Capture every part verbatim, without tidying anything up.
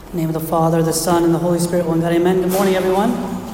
In the name of the Father, the Son, and the Holy Spirit, one God, amen. Good morning, everyone.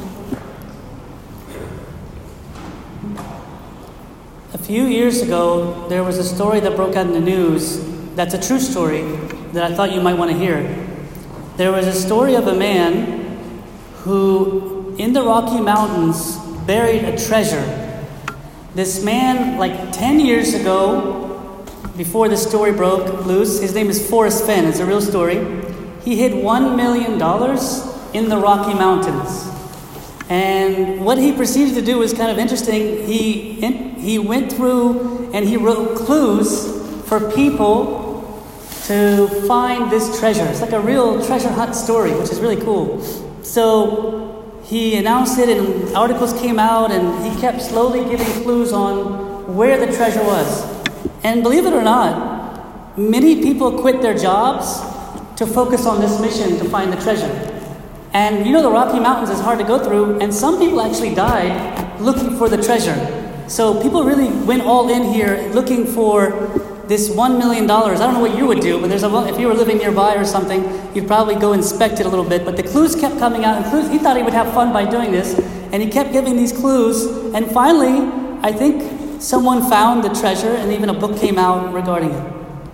A few years ago, there was a story that broke out in the news that's a true story that I thought you might want to hear. There was a story of a man who, in the Rocky Mountains, buried a treasure. This man, like ten years ago, before the story broke loose, his name is Forrest Fenn. It's a real story. He hid one million dollars in the Rocky Mountains. And what he proceeded to do was kind of interesting. He he went through and he wrote clues for people to find this treasure. It's like a real treasure hunt story, which is really cool. So he announced it and articles came out and he kept slowly giving clues on where the treasure was. And believe it or not, many people quit their jobs to focus on this mission to find the treasure. And you know the Rocky Mountains is hard to go through, and some people actually died looking for the treasure. So people really went all in here looking for this one million dollars. I don't know what you would do, but there's a, if you were living nearby or something, you'd probably go inspect it a little bit. But the clues kept coming out, and clues, he thought he would have fun by doing this, and he kept giving these clues, and finally, I think someone found the treasure, and even a book came out regarding it.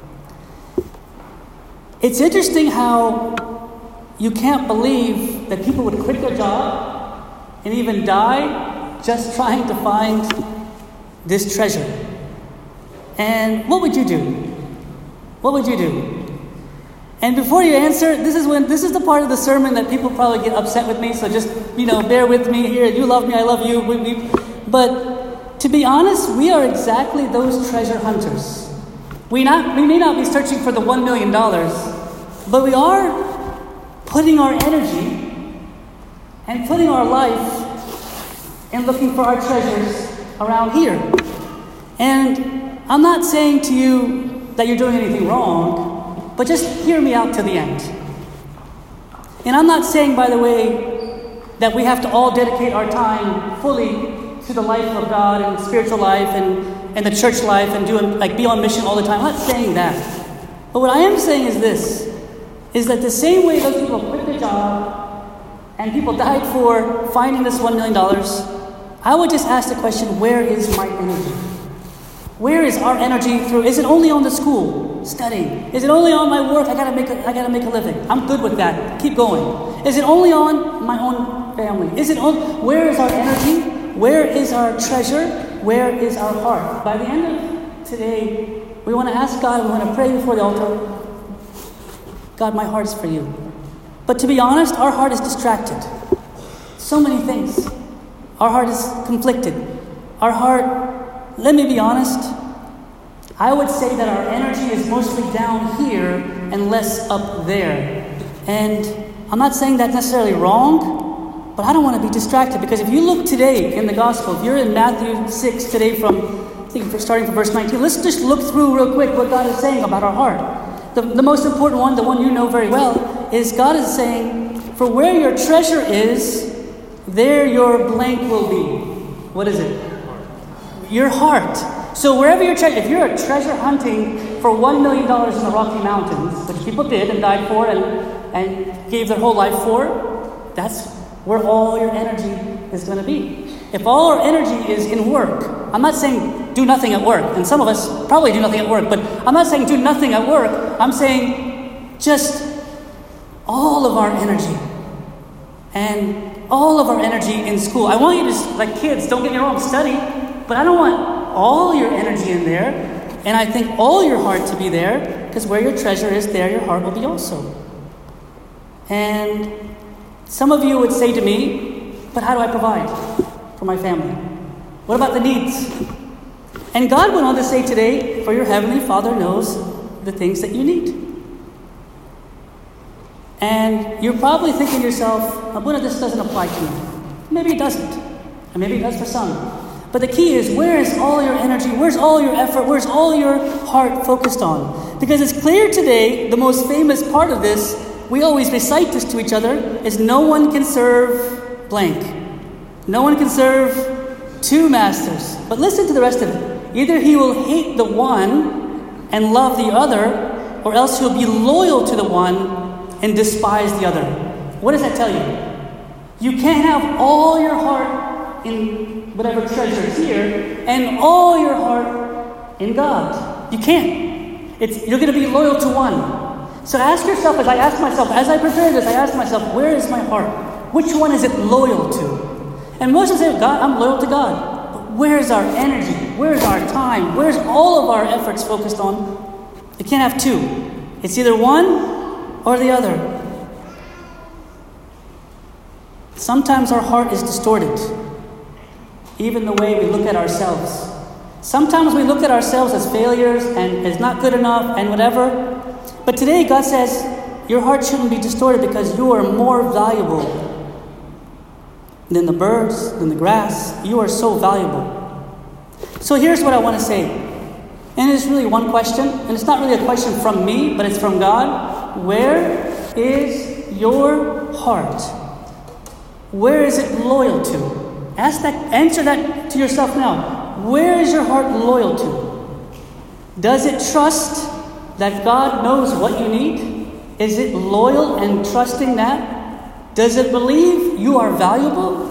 It's interesting how you can't believe that people would quit their job and even die just trying to find this treasure. And what would you do? What would you do? And before you answer, this is when this is the part of the sermon that people probably get upset with me. So just, you know, bear with me here. You love me, I love you. We, we, but to be honest, we are exactly those treasure hunters. We not we may not be searching for the one million dollars, but we are putting our energy and putting our life in looking for our treasures around here. And I'm not saying to you that you're doing anything wrong, but just hear me out to the end. And I'm not saying, by the way, that we have to all dedicate our time fully to the life of God and spiritual life and, and the church life and doing like be on mission all the time. I'm not saying that. But what I am saying is this, is that the same way those people quit their job and people died for finding this one million dollars, I would just ask the question, where is my energy? Where is our energy through? Is it only on the school, studying? Is it only on my work? I gotta make a, I gotta make a living. I'm good with that. Keep going. Is it only on my own family? Is it on, where is our energy? Where is our treasure? Where is our heart? By the end of today, we want to ask God, we want to pray before the altar. God, my heart is for you. But to be honest, our heart is distracted. So many things. Our heart is conflicted. Our heart, let me be honest, I would say that our energy is mostly down here and less up there. And I'm not saying that's necessarily wrong, but I don't want to be distracted, because if you look today in the gospel, if you're in Matthew six today from, I think starting from verse nineteen, let's just look through real quick what God is saying about our heart. The, the most important one, the one you know very well, is God is saying, for where your treasure is, there your blank will be. What is it? Your heart. So wherever your treasure, if you're a treasure hunting for one million dollars in the Rocky Mountains, which people did and died for and, and gave their whole life for, that's where all your energy is going to be. If all our energy is in work, I'm not saying do nothing at work, and some of us probably do nothing at work, but I'm not saying do nothing at work. I'm saying just all of our energy and all of our energy in school. I want you to, like kids, don't get me wrong, study, but I don't want all your energy in there, and I think all your heart to be there, because where your treasure is, there your heart will be also. And some of you would say to me, but how do I provide for my family? What about the needs? And God went on to say today, for your heavenly Father knows the things that you need. And you're probably thinking to yourself, Abuna, this doesn't apply to me. Maybe it doesn't. And maybe it does for some. But the key is, where is all your energy? Where's all your effort? Where's all your heart focused on? Because it's clear today, the most famous part of this, we always recite this to each other, is no one can serve blank. No one can serve two masters. But listen to the rest of it. Either he will hate the one and love the other, or else he'll be loyal to the one and despise the other. What does that tell you? You can't have all your heart in whatever treasure is here and all your heart in God. You can't. It's, you're going to be loyal to one. So ask yourself, as I ask myself, as I prepare this, I ask myself, where is my heart? Which one is it loyal to? And most of us say, God, I'm loyal to God. But where's our energy? Where's our time? Where's all of our efforts focused on? You can't have two. It's either one or the other. Sometimes our heart is distorted, even the way we look at ourselves. Sometimes we look at ourselves as failures and as not good enough and whatever. But today God says, your heart shouldn't be distorted because you are more valuable than the birds, than the grass. You are so valuable. So here's what I want to say. And it's really one question. And it's not really a question from me, but it's from God. Where is your heart? Where is it loyal to? Ask that, answer that to yourself now. Where is your heart loyal to? Does it trust that God knows what you need? Is it loyal and trusting that? Does it believe you are valuable?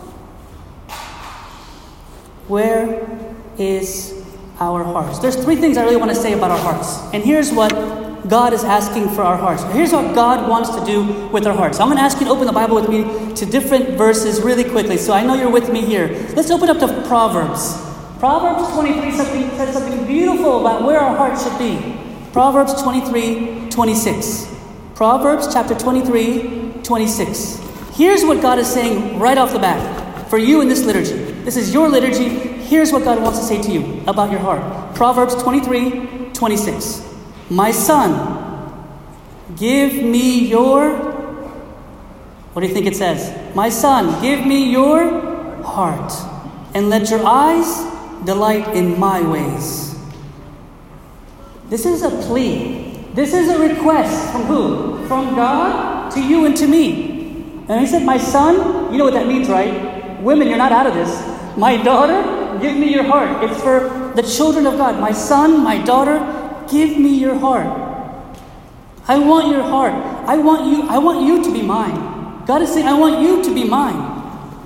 Where is our hearts? There's three things I really want to say about our hearts. And here's what God is asking for our hearts. Here's what God wants to do with our hearts. I'm going to ask you to open the Bible with me to different verses really quickly. So I know you're with me here. Let's open up to Proverbs. Proverbs twenty-three something, says something beautiful about where our heart should be. Proverbs twenty-three twenty-six. Proverbs chapter twenty-three twenty-six. Here's what God is saying right off the bat for you in this liturgy. This is your liturgy. Here's what God wants to say to you about your heart. Proverbs twenty-three twenty-six. My son, give me your, what do you think it says? My son, give me your heart, and let your eyes delight in my ways. This is a plea. This is a request from who? From God to you and to me. And he said, my son, you know what that means, right? Women, you're not out of this. My daughter, give me your heart. It's for the children of God. My son, my daughter, give me your heart. I want your heart. I want you, I want you to be mine. God is saying, I want you to be mine.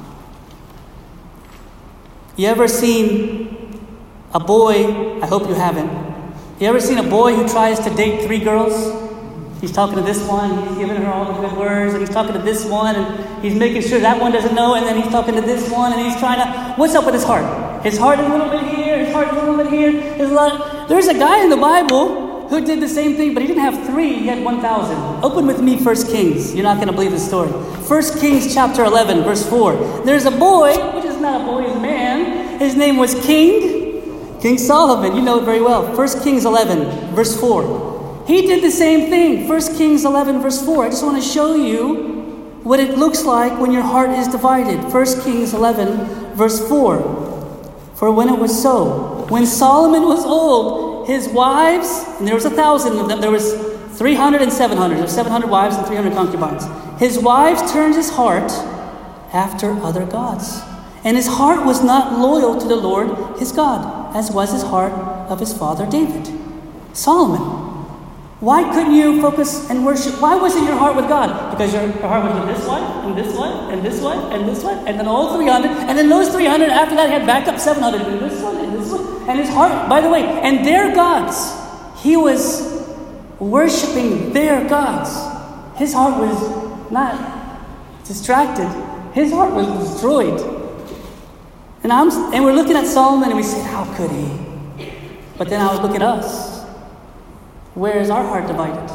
You ever seen a boy, I hope you haven't. You ever seen a boy who tries to date three girls? He's talking to this one, he's giving her all the good words, and he's talking to this one, and he's making sure that one doesn't know, and then he's talking to this one, and he's trying to, what's up with his heart? His heart is a little bit here, his heart is a little bit here. There's a lot. There's a guy in the Bible who did the same thing, but he didn't have three, he had one thousand. Open with me First Kings. You're not going to believe the story. First Kings chapter eleven, verse four. There's a boy, which is not a boy, he's a man. His name was King, King Solomon. You know it very well. First Kings eleven, verse four. He did the same thing. First Kings eleven, verse four. I just want to show you what it looks like when your heart is divided. First Kings eleven, verse four. For when it was so, when Solomon was old, his wives, and there was a thousand of them, there was three hundred and seven hundred, there were seven hundred wives and three hundred concubines. His wives turned his heart after other gods. And his heart was not loyal to the Lord his God, as was his heart of his father David. Solomon. Why couldn't you focus and worship? Why wasn't your heart with God? Because your, your heart was with this one, and this one, and this one, and this one, and then all three hundred, and then those three hundred, after that he had backed up seven hundred, and this one, and this one, and his heart, by the way, and their gods. He was worshiping their gods. His heart was not distracted. His heart was destroyed. And I'm and we're looking at Solomon and we say, how could he? But then I would look at us. Where is our heart divided?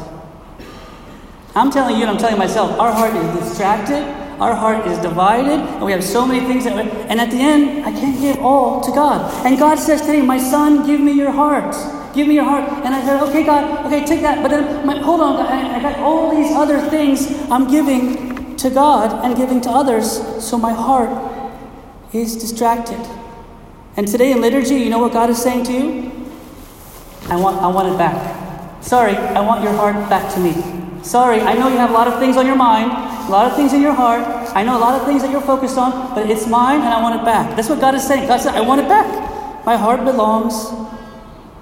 I'm telling you and I'm telling myself, our heart is distracted, our heart is divided, and we have so many things that, and at the end, I can't give all to God. And God says today, my son, give me your heart. Give me your heart. And I said, okay, God, okay, take that. But then, my, hold on, I, I got all these other things I'm giving to God and giving to others, so my heart is distracted. And today in liturgy, you know what God is saying to you? I want, I want it back. Sorry, I want your heart back to me. Sorry, I know you have a lot of things on your mind, a lot of things in your heart. I know a lot of things that you're focused on, but it's mine and I want it back. That's what God is saying. God said, I want it back. My heart belongs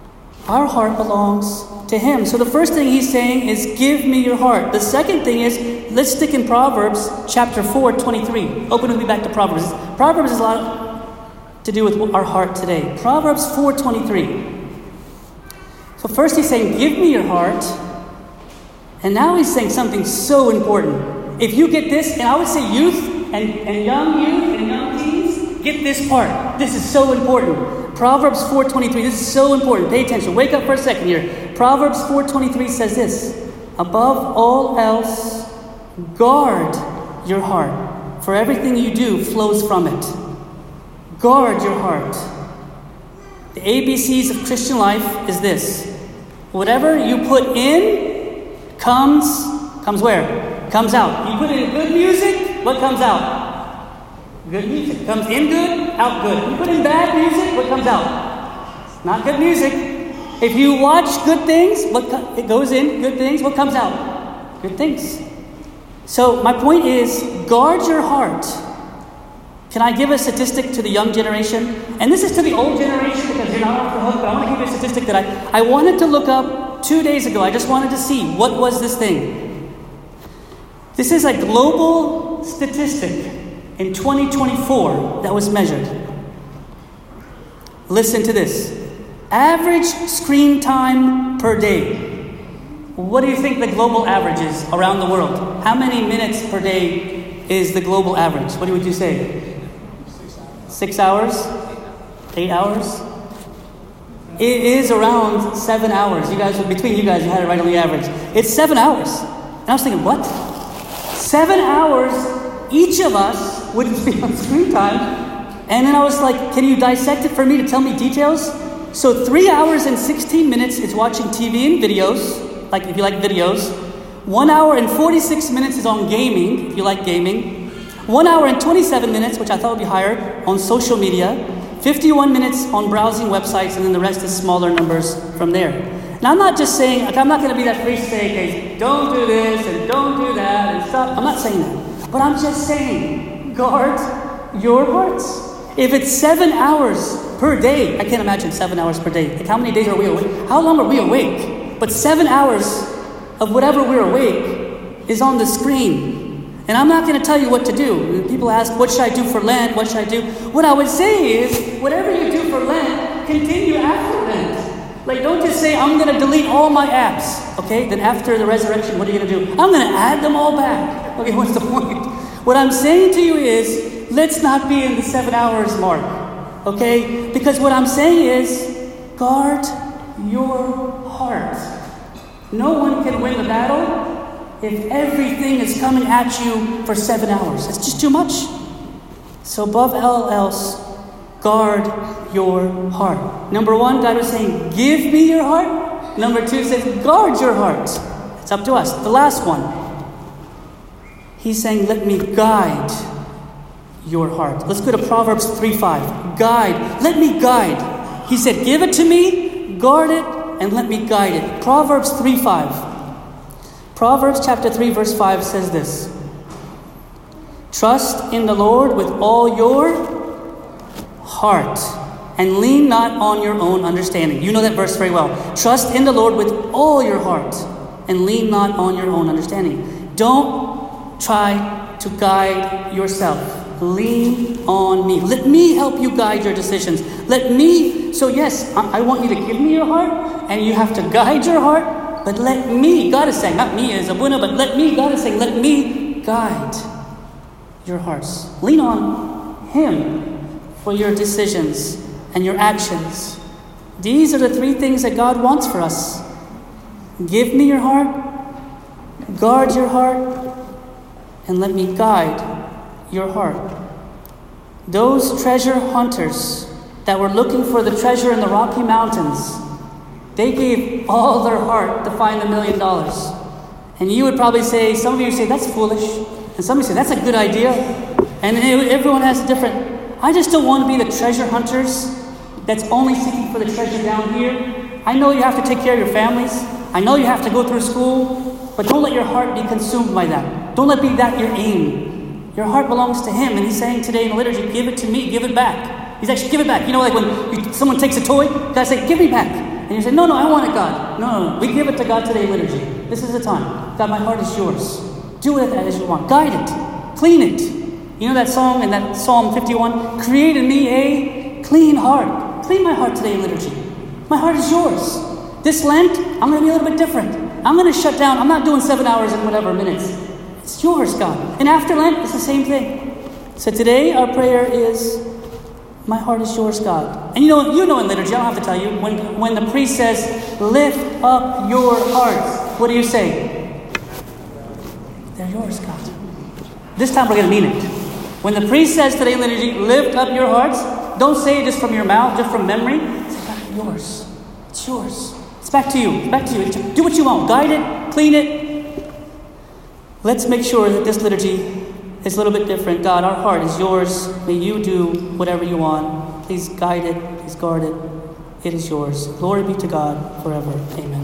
Our heart belongs to Him. So the first thing He's saying is, give me your heart. The second thing is, let's stick in Proverbs chapter four, twenty-three. Open with me back to Proverbs. Proverbs is a lot to do with our heart today. Proverbs four, twenty-three. So first He's saying, give me your heart. And now He's saying something so important. If you get this, and I would say youth and, and young youth and young teens, get this part. This is so important. Proverbs four twenty-three. This is so important. Pay attention. Wake up for a second here. Proverbs four twenty-three says this: above all else, guard your heart, for everything you do flows from it. Guard your heart. The A B Cs of Christian life is this: whatever you put in comes, comes where? Comes out. You put in good music, what comes out? Good music. Comes in good, out good. You put in bad music, what comes out? Not good music. If you watch good things, what co- it goes in, good things, what comes out? Good things. So my point is, guard your heart. Can I give a statistic to the young generation? And this is to the old generation because you're not off the hook, but I want to give you a statistic that I, I wanted to look up two days ago. I just wanted to see, what was this thing? This is a global statistic in twenty twenty-four that was measured. Listen to this. Average screen time per day. What do you think the global average is around the world? How many minutes per day is the global average? What would you say? Six hours? Eight hours? It is around seven hours. You guys, between you guys, you had it right on the average. It's seven hours. And I was thinking, what? Seven hours, each of us would be on screen time. And then I was like, can you dissect it for me to tell me details? So three hours and sixteen minutes is watching T V and videos, like if you like videos. One hour and forty-six minutes is on gaming, if you like gaming. One hour and twenty-seven minutes, which I thought would be higher, on social media. fifty-one minutes on browsing websites, and then the rest is smaller numbers from there. Now, I'm not just saying, like, I'm not going to be that free say, okay, don't do this and don't do that and stuff. I'm not saying that. But I'm just saying, guard your hearts. If it's seven hours per day, I can't imagine seven hours per day. Like, how many days are we awake? How long are we awake? But seven hours of whatever we're awake is on the screen. And I'm not going to tell you what to do. People ask, what should I do for Lent? What should I do? What I would say is, whatever you do for Lent, continue after Lent. Like, don't just say, I'm going to delete all my apps. Okay, then after the resurrection, what are you going to do? I'm going to add them all back. Okay, what's the point? What I'm saying to you is, let's not be in the seven hours mark. Okay? Because what I'm saying is, guard your heart. No one can win the battle if everything is coming at you for seven hours. That's just too much. So above all else, guard your heart. Number one, God was saying, give me your heart. Number two says, guard your heart. It's up to us. The last one, He's saying, let me guide your heart. Let's go to Proverbs three five. Guide. Let me guide. He said, give it to me, guard it, and let me guide it. Proverbs three five. Proverbs chapter three verse five says this: trust in the Lord with all your heart and lean not on your own understanding. You know that verse very well. Trust in the Lord with all your heart and lean not on your own understanding. Don't try to guide yourself. Lean on me. Let me help you guide your decisions. Let me, so yes, I, I want you to give me your heart and you have to guide your heart, but let me, God is saying, not me as Abuna, but let me, God is saying, let me guide your hearts. Lean on Him for your decisions and your actions. These are the three things that God wants for us. Give me your heart, guard your heart, and let me guide your heart. Those treasure hunters that were looking for the treasure in the Rocky Mountains, they gave all their heart to find the million dollars. And you would probably say, some of you say, that's foolish. And some of you say, that's a good idea. And everyone has a different, I just don't want to be the treasure hunters that's only seeking for the treasure down here. I know you have to take care of your families. I know you have to go through school. But don't let your heart be consumed by that. Don't let be that your aim. Your heart belongs to Him. And He's saying today in the liturgy, give it to me, give it back. He's actually, give it back. You know, like when you, someone takes a toy, God say, give me back. And you say, no, no, I want it, God. No, no, no. We give it to God today liturgy. This is the time. God, my heart is yours. Do with it as you want. Guide it. Clean it. You know that song in that Psalm fifty-one? Create in me a clean heart. Clean my heart today, liturgy. My heart is yours. This Lent, I'm going to be a little bit different. I'm going to shut down. I'm not doing seven hours and whatever minutes. It's yours, God. And after Lent, it's the same thing. So today, our prayer is, my heart is yours, God. And you know, you know in liturgy, I don't have to tell you, when, when the priest says, lift up your hearts, what do you say? They're yours, God. This time we're going to mean it. When the priest says today in liturgy, lift up your hearts, don't say it just from your mouth, just from memory. Say, God, yours. It's yours. It's back to you. It's back to you. Do what you want. Guide it. Clean it. Let's make sure that this liturgy is a little bit different. God, our heart is yours. May you do whatever you want. Please guide it. Please guard it. It is yours. Glory be to God forever. Amen.